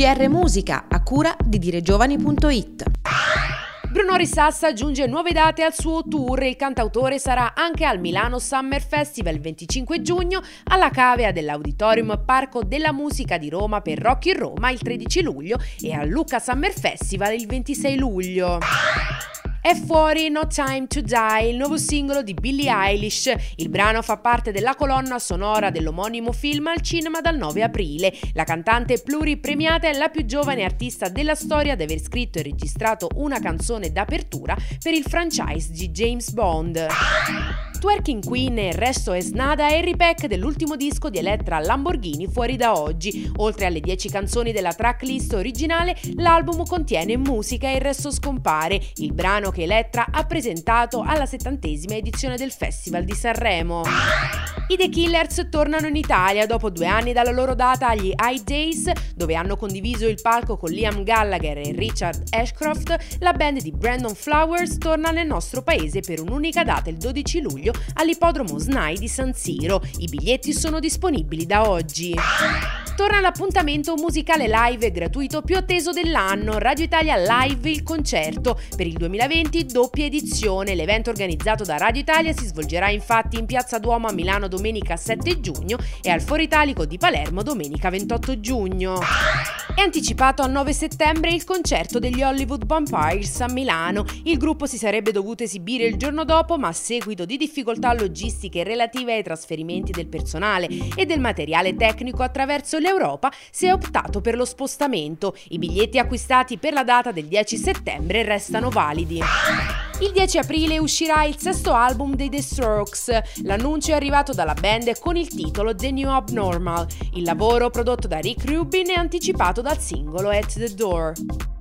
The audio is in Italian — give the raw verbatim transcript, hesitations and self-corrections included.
G R Musica, a cura di diregiovani punto it. Bruno Risas aggiunge nuove date al suo tour. Il cantautore sarà anche al Milano Summer Festival il venticinque giugno, alla cavea dell'Auditorium Parco della Musica di Roma per Rock in Roma il tredici luglio e al Lucca Summer Festival il ventisei luglio. È fuori No Time to Die, il nuovo singolo di Billie Eilish. Il brano fa parte della colonna sonora dell'omonimo film al cinema dal nove aprile. La cantante pluripremiata è la più giovane artista della storia ad aver scritto e registrato una canzone d'apertura per il franchise di James Bond. Twerking Queen e Il resto es nada è il repack dell'ultimo disco di Elettra Lamborghini fuori da oggi. Oltre alle dieci canzoni della tracklist originale, l'album contiene Musica e il resto scompare, il brano che Elettra ha presentato alla settantesima edizione del Festival di Sanremo. I The Killers tornano in Italia dopo due anni dalla loro data agli High Days, dove hanno condiviso il palco con Liam Gallagher e Richard Ashcroft. La band di Brandon Flowers torna nel nostro paese per un'unica data il dodici luglio all'ippodromo S N A I di San Siro. I biglietti sono disponibili da oggi. Torna l'appuntamento musicale live e gratuito più atteso dell'anno, Radio Italia Live il concerto. Per il duemilaventi doppia edizione. L'evento organizzato da Radio Italia si svolgerà infatti in Piazza Duomo a Milano domenica sette giugno e al Foro Italico di Palermo domenica ventotto giugno. È anticipato al nove settembre il concerto degli Hollywood Vampires a Milano. Il gruppo si sarebbe dovuto esibire il giorno dopo, ma a seguito di difficoltà logistiche relative ai trasferimenti del personale e del materiale tecnico attraverso l'Europa, si è optato per lo spostamento. I biglietti acquistati per la data del dieci settembre restano validi. Il dieci aprile uscirà il sesto album dei The Strokes. L'annuncio è arrivato dalla band con il titolo The New Abnormal. Il lavoro, prodotto da Rick Rubin, è anticipato dal singolo At the Door.